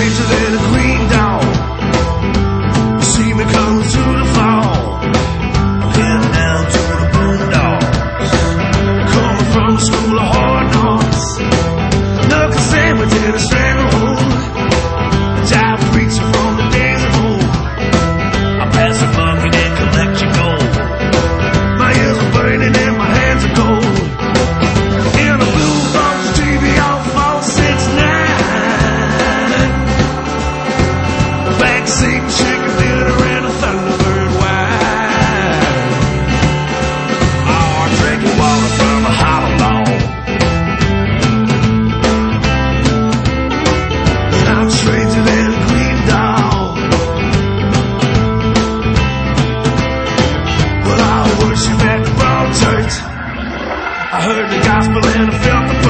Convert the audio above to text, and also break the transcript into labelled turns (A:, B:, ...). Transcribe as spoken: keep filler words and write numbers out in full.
A: stranger than a green dog. You see me coming to the fall. I'm heading down to the boondocks, coming from a school of hard knocks. Knuckle sandwich in a stranglehold, jive preaching from the days of old. I pass a bucket and collect your gold. My ears are burning and my hands are cold. In a blue box T V off four six nine, backseat chicken dinner and a Thunderbird wine. Oh, drinking water from a hollow log. I'm stranger than a green dog. Well, I worship at the wrong church. I heard the gospel and I felt the